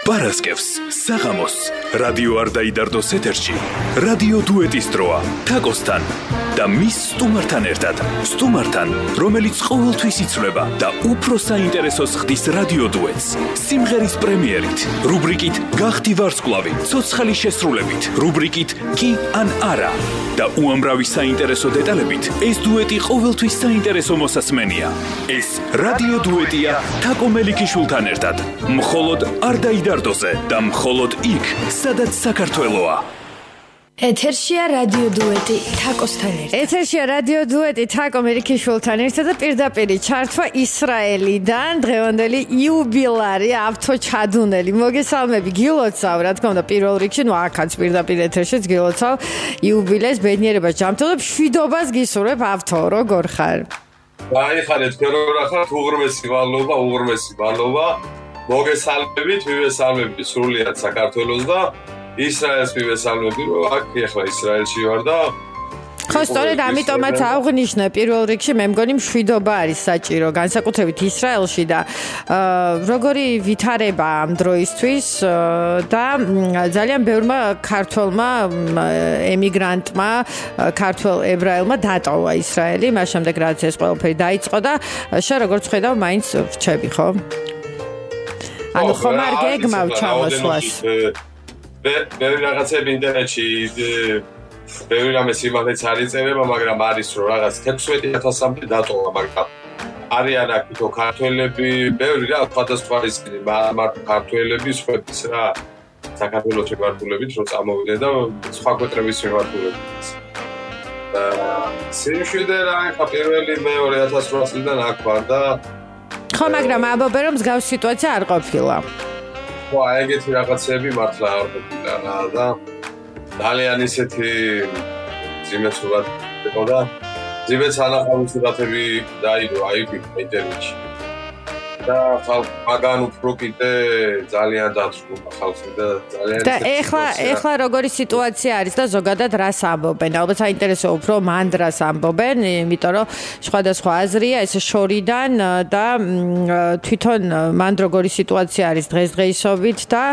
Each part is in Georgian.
პარასკევს, საღამოს, რადიო არ დაიდარდოს ეთერში, რადიო დუეტის დროა, თაკოსთან და მის სტუმართან ერთად. სტუმართან, რომელიც ყოველთვის იცვლება და უფრო საინტერესოს ხდის რადიო დუეტს. სიმღერის პრემიერით, რუბრიკით გახდი ვარსკვლავი, ცოცხალი შესრულებით, რუბრიკით კი ან არა და უამრავი საინტერესო დეტალებით, ეს დუეტი ყოველთვის საინტერესო მოსასმენია. ეს რადიო დუეტია თაკო მელიქიშვილთან ერთად. მხოლოდ არ დაიდარდოზე და მხოლოდ იქ, სადაც საქართველოა. ეთერშია რადიო დუეტი თაკოსთან ერთად. ეთერშია რადიო დუეტი თაკო მელიქიშვილთან ერთად და პირდაპირი ჩართვა ისრაელიდან დღევანდელი იუბილარი ავთო ჩადუნელი. მოგესალმები, გილოცავ, რა თქმა უნდა, პირველ რიგში, აქაც პირდაპირ ეთერშიც გილოცავ იუბილეს ბედნიერებას ჯანმრთელობას, მშვიდობას გისურვებ ავთო, როგორ ხარ? გაიხარეთ, რა ხარ, უღრმესი ვალობა. მოგესალმებით, მივესალმებით სრულიად საქართველოს და ისრაელს მივესალმები, რომ აქ ახლა ისრაელში ვარ და ხო, სწორედ ამიტომაც აღვნიშნე პირველ რიგში მე მგონი მშვიდობა არის საჭირო, განსაკუთრებით ისრაელში და როგორი ვითარება ამ დროისთვის და ძალიან ბევრმა ქართველმა ემიგრანტმა, ქართველ ებრაელმა დატოვა ისრაელი, მას შემდეგ რაც ეს ყველაფერი დაიწყო და შენ როგორც ხედავ, მაინც რჩები, ხო? ანუ ხომ არ გეგმავ ჩამოსვლას? ბევრი რაღაცები ინტერნეტში ბევრი რამე სიმართლეც არ იწერება, მაგრამ არის რომ რაღაც 16,000-მდე დატოვა, მაგრამ არიან აქ თვითონ ქართველები, ბევრი რა სხვადასხვა ისინი, მარტო ქართველები, სხვების რა საქართველოს მიმართულებით რომ წამოვიდნენ და სხვა ქვეყნების მიმართულებით. სიმშვიდე რა ხა პირველი მე 2008 წლიდან აქ ვარ და ხო, მაგრამ ამბობენ რომ მსგავსი სიტუაცია არ ყოფილა. ხო, ეგეთი რაღაცები მართლა არ ყოფილა რა და ძალიან ისეთი ძიმეც სურათი იყო და ძიმეც ანახავი სურათები დაიდო აი ინტერნეტში. და მაგან უფრო კიდე ძალიან დაწვრთნა ხალხი და ძალიან და ეხლა როგორი სიტუაცია არის და ზოგადად რას ამბობენ? ალბათ საინტერესო უფრო მან რას ამბობენ, იმიტომ რომ სხვადასხვა აზრია ეს შორიდან და თვითონ მან როგორი სიტუაცია არის დღესდღეობით და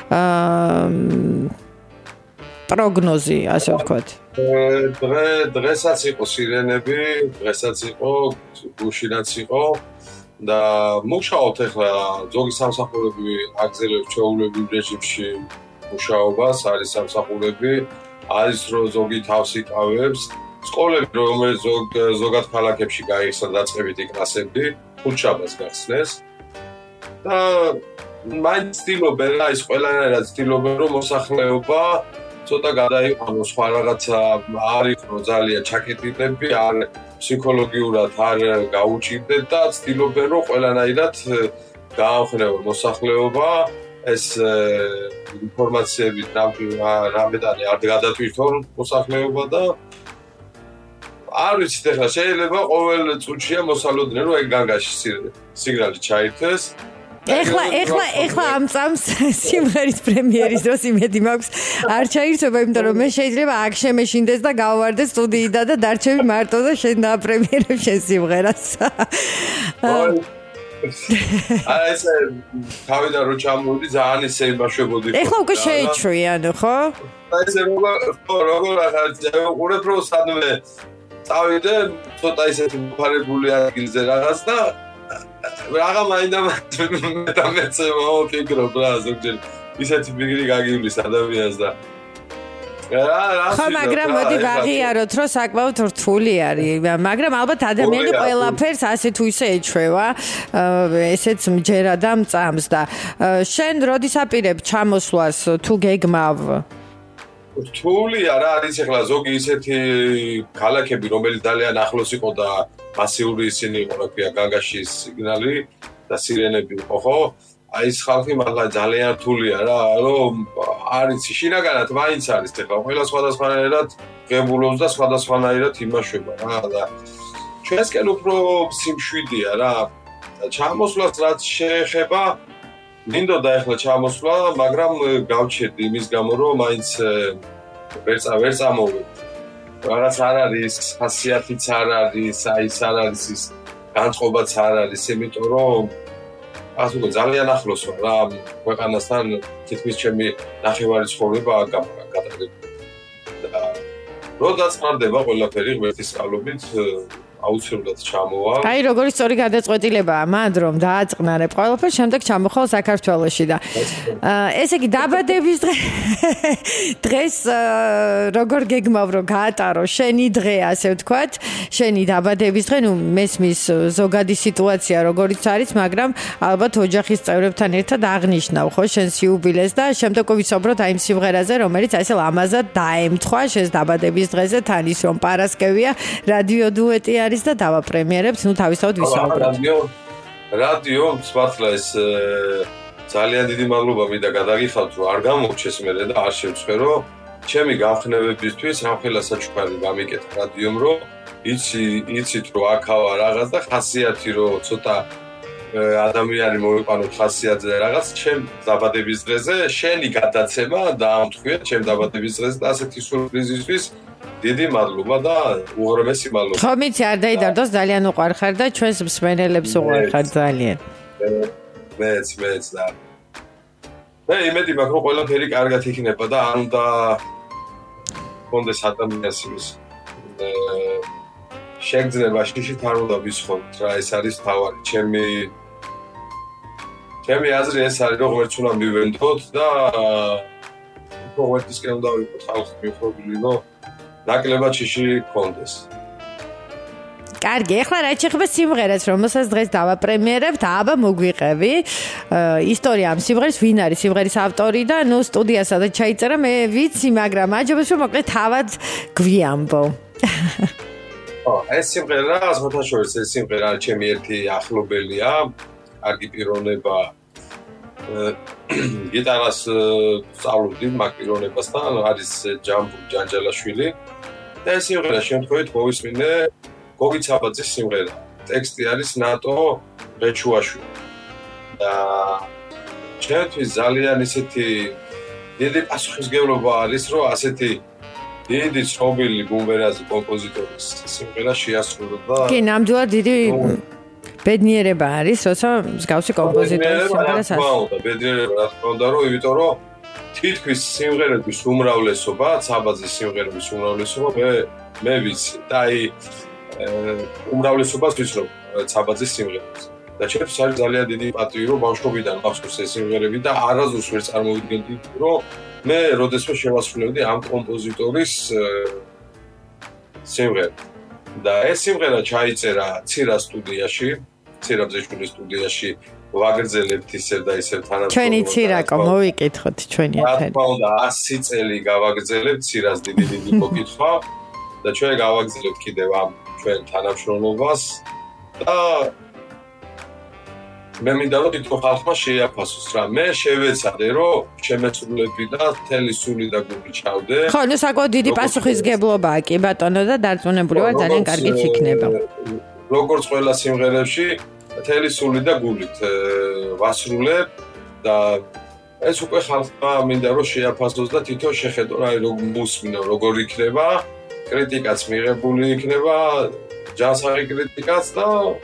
პროგნოზი, ასე ვთქვათ. დღესაც იყო სირენები, დღესაც იყო გუშინაც იყო და მუშაობთ ახლა ზოგი სამსახურები აგზელებს ჩაულებრივ რეჟიმში მუშაობას, არის სამსახურები, არის რომ ზოგი თავს იკავებს, სკოლები რომელიც ზოგად ქალაქებში გაიხსნა დაწყებითი კლასები, ხუთშაბათს გახსნეს და მაინც ცდილობენ რა ის ყველანაირად ცდილობენ რომ მოსახლეობა ცოტა გადაიყვანოს სხვა რაღაცა არ იყო ძალიან ჩაკეტილები, არ ფსიქოლოგიურად არ გაუჭირდეთ და ცდილობენ რომ ყველანაირად გაახვნევონ მოსახლეობა ეს ინფორმაციები რამედანი არ გადატვირთონ მოსახლეობა და არ ვიცით ახლა შეიძლება ყოველ წუთშია მოსალოდნენ რომ ეგ განგაში სიგნალი ჩაირთეს ეხლა ამ წამს სიმღერის პრემიერის დროს იმედი მაქვს არ ჩაირთვება, იმიტომ რომ მე შეიძლება აქ შემეშინდეს და გავვარდე სტუდიიდან და დარჩები მარტო და შენ დააპრემიერებ შენ სიმღერას. აი ეს თავიდან რო ჩამოვიდი ძალიან ისე იმაშვებოდი. ეხლა უკვე შეიჩვი, ანუ ხო? აი ეს როგორ ახალ უყურებ რომ სადმე წავიდე ცოტა ისეთი მოფარებული ადგილზე რაღაც და რაღა მაინდა მეტამეცემა ვფიქრობ რა ზოგჯერ ისეთი ფიქრი გაგივლის ადამიანს და ხო, მაგრამ მოდი ვაღიაროთ რომ საკმაოდ რთული არის, მაგრამ ალბათ ადამიანი ყველაფერს ასე თუ ისე ეჩვევა, ესეც მჯერა და მწამს და შენ როდის აპირებ ჩამოსვლას თუ გეგმავ? რთულია რა არის ახლა ზოგი ისეთი ქალაქები რომელიც ძალიან ახლოს იყო და მასიური ისინი იყო რა ქვია განგაში სიგნალი და სირენები იყო ხო აი ეს ხალხი მართლა ძალიან რთულია რა რომ არის შინაგანად მაინც არის ახლა ყველა სხვადასხვანაირად ღებულობს და სხვადასხვანაირად იმაშვება რა და ჩვენსკენ უფრო სიმშვიდეა რა ჩამოსვლას რაც შეეხება მინდოდა ახლა ჩამოსვლა, მაგრამ გავჩერდი იმის გამო, რომ მაინც ვერ წამოვედი. რაღაც არ არის, ხასიათიც არ არის, აი ეს არ არის ის განწყობაც არ არის, იმიტომ რომ ასე უკვე ძალიან ახლოს ვარ რა ქვეყანასთან თითქმის ჩემი ნახევარი ცხოვრება გატარებული და რო დაწყარდება ყველაფერი ღმერთის სწავლობით აუცილებლად ჩამოვა. აი როგორი სწორი გადაწყვეტილებაა მანდ რომ დააწყნარებ ყველაფერს, შემდეგ ჩამოხვალ საქართველოში და ესე იგი დაბადების დღეს როგორ გეგმავ რომ გაატარო შენი დღე, ასე ვთქვათ, შენი დაბადების დღე, ნუ მესმის ზოგადი სიტუაცია როგორიც არის, მაგრამ ალბათ ოჯახის წევრებთან ერთად აღნიშნავ ხო შენს იუბილეს და შემდეგ ვისაუბროთ აი იმ სიმღერაზე, რომელიც ასე ლამაზად დაემთხვა შენს დაბადების დღეზე, თან ის რომ პარასკევია, რადიო დუეტი არის და დავაპრემიერებთ, ნუ თავისთავად ვისაუბროთ. რადიო მართლა ეს ძალიან დიდი მადლობა მინდა გადაგიხადოთ, რომ არ გამორჩეს მე და არ შევწყვერო. ჩემი გამხნევებისთვის ამხელა საჩუქარი გამიკეთა რადიომ, რომ იცით რომ აქავა რაღაც და ხასიათი რომ ცოტა ადამიანი მოვიყვანოთ ხასიათზე რაღაც ჩემ დაბადების დღეზე შენი გადაცემა დაამთხვია ჩემ დაბადების დღეზე და ასეთი სურპრიზისთვის დიდი მადლობა და უღრმესი მადლობა. ხო მიცი არ დაიდარდოს ძალიან უყვარხარ და ჩვენს მსმენელებს უყვარხარ ძალიან. მეც და მე იმედი მაქვს რომ ყველაფერი კარგად იქნება და არ უნდა კონდეს ადამიანს იმის შეგრძნება შიშით არ უნდა ვისხოთ რა ეს არის თავარი ჩემი აზრი ეს არის რომ ღმერთს უნდა მივენდოთ და ღმერთისკენ უნდა ვიყოთ ხალხი მიხვდრილი რომ ნაკლებად შიში კონდეს. კარგი, ახლა რა შეიძლება სიმღერას, რომელსაც დღეს დავაპრემიერებთ, აბა მოგვიყევი. ისტორია ამ სიმღერის, ვინ არის სიმღერის ავტორი და ნუ სტუდია სადაც ჩაიწერა, მე ვიცი, მაგრამ აჯობებს რომ მოკლედ თავად გვიამბო. ეს სიმღერა, ასოთაშორის ეს სიმღერა ჩემი ერთი ახლობელია, კარგი პიროვნება გიტარას სწავლობდი მაგ პიროვნებასთან, არის ჯამბურ ჯანჯალაშვილი და ეს სიმღერა შემთხვევით მოვისმინე გოგი ცაბაძის სიმღერა. ტექსტი არის ნატო რეჩუაშვილი. და ჩემთვის ძალიან ისეთი დიდი პასუხისმგებლობა არის, რომ ასეთი დიდი ცნობილი გუმბერაზი კომპოზიტორის სიმღერა შეასრულა. კი, ნამდვილად დიდი ბედნიერება არის, როცა მსგავსი კომპოზიტორის სიმღერას ასრულებს. ბედნიერება რა თქმა უნდა, რომ იმიტომ რომ თითქმის სიმღერების უმრავლესობა, ცაბაძის სიმღერების უმრავლესობა მე ვიცი და აი უმრავლესობას ვიცნობ ცაბაძის სიმღერებს. და ჩემთვის არის ძალიან დიდი პატივი, რომ ბავშვობიდან მახსოვს ეს სიმღერები და არასდროს ვერ წარმოვიდგენდი, რომ მე როდესმე შევასრულებდი ამ კომპოზიტორის სიმღერა. და ეს სიმღერა ჩაიწერა ცირა სტუდიაში, ცირა ბზეშვილის სტუდიაში, ვაგრძელებთ ისევ და ისევ თანამშრომლობთ. ჩვენი ცირაკო მოვიკითხოთ ჩვენი ეთერი. რა თქმა უნდა 100 წელი გავაგრძელებთ ცირას დიდი მოკითხვა და ჩვენ გავაგრძელებთ კიდევ ამ ჩვენ თანამშრომლობას და მე მინდა რომ თვითონ ხალხმა შეაფასოს რა მე შევეცადე რომ შემეცრულები და მთელი სული და გული ჩავდე. ხო, ნუ საკმაოდ დიდი პასუხისმგებლობაა კი ბატონო და დარწმუნებული ვარ ძალიან კარგიც იქნება. როგორც ყველა სიმღერებში მთელი სული და გულით ვასრულებ და ეს უკვე ხალხმა მინდა რომ შეაფასოს და თვითონ შეხედონ აი როგორ მუსმინო როგორ იქნება კრიტიკაც მიღებული იქნება ჯანსაღი კრიტიკაც და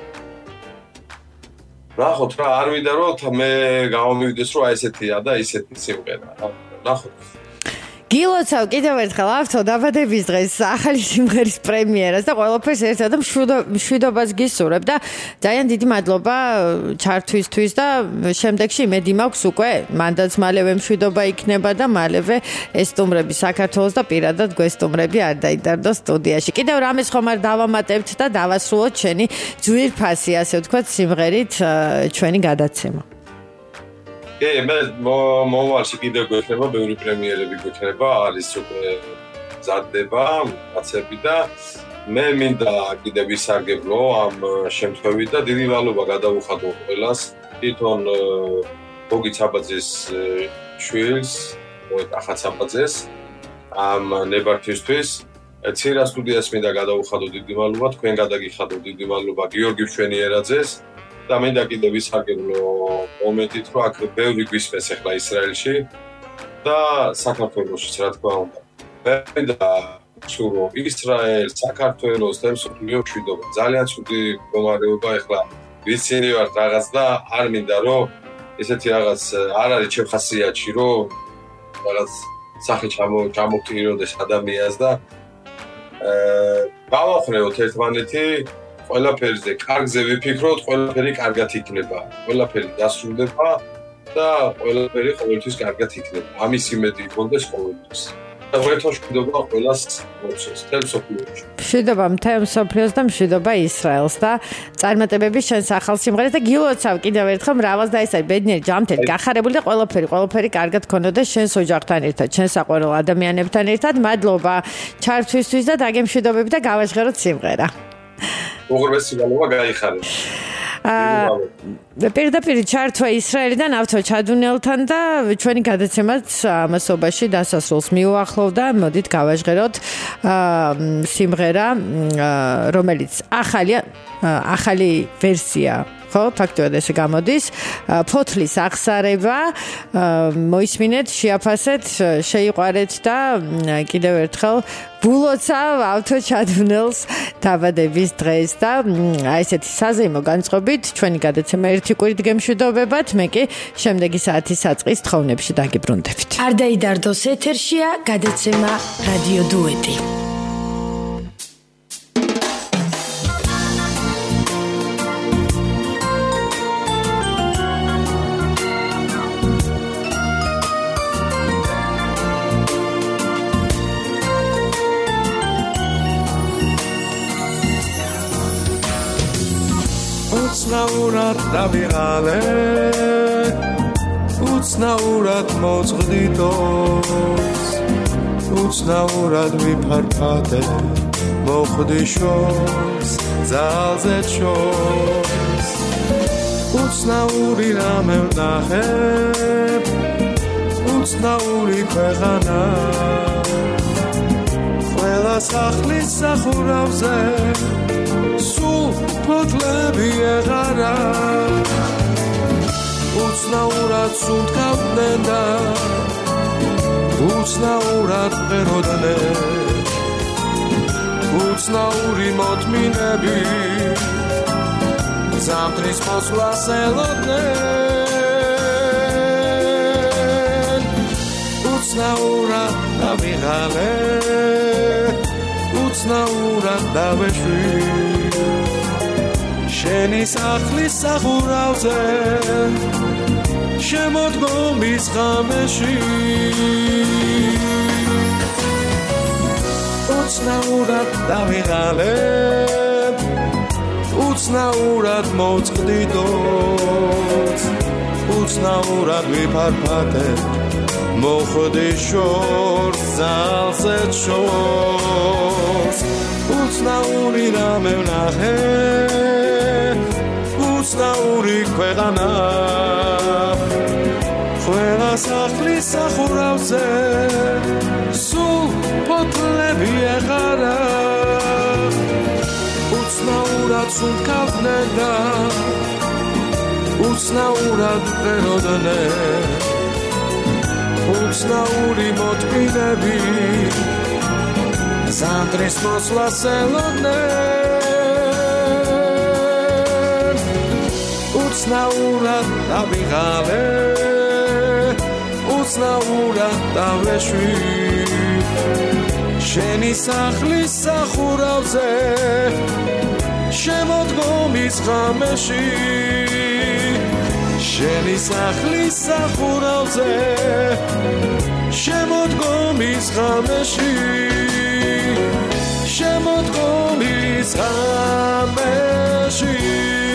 ნახოთ რა არ ვიდა რომ მე გამომივიდეს რომ აი ესეთია და ისეთი სიმღერა ნახოთ გილოცავ კიდევ ერთხელ ავთო დაბადების დღეს ახალი სიმღერის პრემიერას და ყველაფერს ერთად და მშვიდობას გისურვებ და ძალიან დიდი მადლობა ჩართვისთვის და შემდეგში იმედი მაქვს უკვე მანდაც მალევე მშვიდობა იქნება და მალევე ესტუმრები საქართველოს და პირადად გვესტუმრები არ დაიდარდოს სტუდიაში. კიდევ რამეს ხომ არ დავამატებთ და დავასრულოთ შენი ძვირფასი ასე ვთქვათ სიმღერით ჩვენი გადაცემა. კი, მე მომავალში კიდევ გვექნება ბევრი პრემიერები გვექნება, არის უკვე მზადდება კაცები და მე მინდა კიდევ ვისარგებლო ამ შემთხვევით და დიდი მადლობა გადავუხადო ყველას, თვითონ გოგი ცაბაძის შვილს, ახალ ცაბაძეს ამ ნებართვისთვის. ცირა სტუდიას მინდა გადავუხადო დიდი მადლობა, თქვენ გადაგიხადო დიდი მადლობა გიორგი მშვენიერაძეს. და მინდა კიდევ ვისარგებლო მომენტით, რომ აქ ბევრი გვისმენს ახლა ისრაელში და საქართველოშიც რა თქმა უნდა. მინდა სულ ისრაელ, საქართველოს და მსოფლიო მშვიდობა. ძალიან ცუდი მდგომარეობა ახლა ვიცინი ვარ რაღაც და არ მინდა რომ ესეთი რაღაც არ არის ჩემ ხასიათში რომ რაღაც სახე ჩამოვტიროდეს ადამიანს და გავახნევოთ ერთმანეთი ყველაფერზე კარგზე ვიფიქროთ, ყველაფერი კარგად იქნება, ყველაფერი დასრულდება და ყველაფერი ყოველთვის კარგად იქნება. ამის იმედი გქონდეს ყოველთვის. და ვერთოშკიდობა ყველას მოცეს, თელ სოფლიოში. მშვიდობა მთელ სოფლიოს და მშვიდობა ისრაელს და წარმატებები შენს ახალ სიმღერას და გილოცავ კიდევ ერთხელ მრავალს და ეს არის ბედნიერი ჯანმრთელი გახარებული და ყველაფერი კარგად ქონოდა შენს ოჯახთან ერთად, შენ საყვარელ ადამიანებთან ერთად. მადლობა ჩართვისთვის და დაგემშვიდობები და გავაჟღეროთ სიმღერა. უღრმესი გალობა გაიხარეთ. პირდაპირ ჩართვა ისრაელიდან ავთო ჩადუნელთან და ჩვენი გადაცემაც ამასობაში დასასრულს მიუახლოვდა. მოდით გავაჟღეროთ სიმღერა, რომელიც ახალი ვერსია ხო, ფაქტობრივად ესე გამოდის. ფოთლის აღსარება, მოისმინეთ, შეაფასეთ, შეიყვარეთ და კიდევ ერთხელ გულოცავ ავთო ჩადუნელს დაბადების დღეს და აი ესეთი საზეიმო განწყობით ჩვენი გადაცემა ერთი კვირით გემშვიდობებათ. მე კი შემდეგი საათის საწყის თხოვნებში დაგიბრუნდებით. არ დაიდარდოს ეთერშია გადაცემა რადიო დუეტი. უცნაურად დავიღალე უცნაურად მოწყდიდოს უცნაურად ვიფარფადე მოხდი შორს ძალზე შორს უცნაური რამე ვნახე უცნაური ქვეყანა ყველა სახლის სახურავზე სულ ფოთლები ეღარა უცნაურად სუნთქავდნენ და უცნაურად მღეროდნენ უცნაური მოთმინები ზამთრის მოსვლას ელოდნენ უცნაურად დავიღალე უცნაურად დავეშვი შენი სახლის სახურავზე შემოდგომის ღამეში უცნაურად დავიღალე უცნაურად მოწყდიდოს უცნაურად ვიფარფადე მოხდი შორს ძალზე შორს უცნაური რამე ვნახე უცნაური ქვეყანა ყველა სახლის სახურავზე სულ ფოთლები ეღარა უცნაურად სუნთქავდნენ და უცნაურად მღეროდნენ უცნაური მოთმინები ზამთრის მოსვლას ელოდნენ უცნაურად დავიღალე უცნაურად დავეშვი შენი სახლის სახურავზე შემოდგომის ღამეში შენი სახლის სახურავზე შემოდგომის ღამეში შემოდგომის ღამეში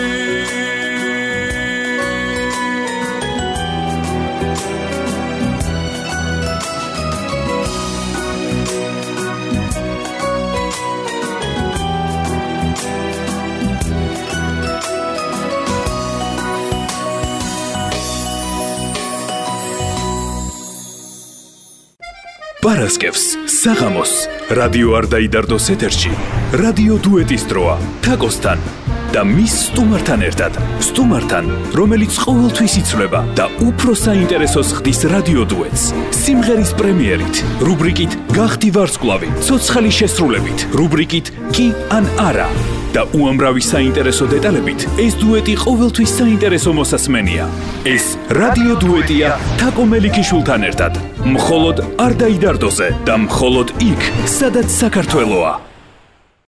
პარასკევს საღამოს რადიო არ დაიდარდოს ეთერში რადიო დუეტის დროა თაკოსთან და მის სტუმართან ერთად სტუმართან რომელიც ყოველთვის იცვლება და უფრო საინტერესოს ხდის რადიო დუეტს სიმღერის პრემიერით რუბრიკით გახდი ვარსკვლავი ცოცხალი შესრულებით რუბრიკით კი ან არა და უამრავი საინტერესო დეტალებით ეს დუეტი ყოველთვის საინტერესო მოსასმენია. ეს რადიო დუეტია თაკო მელიქიშვილთან ერთად. მხოლოდ არ დაიდარდოზე და მხოლოდ იქ, სადაც საქართველოა.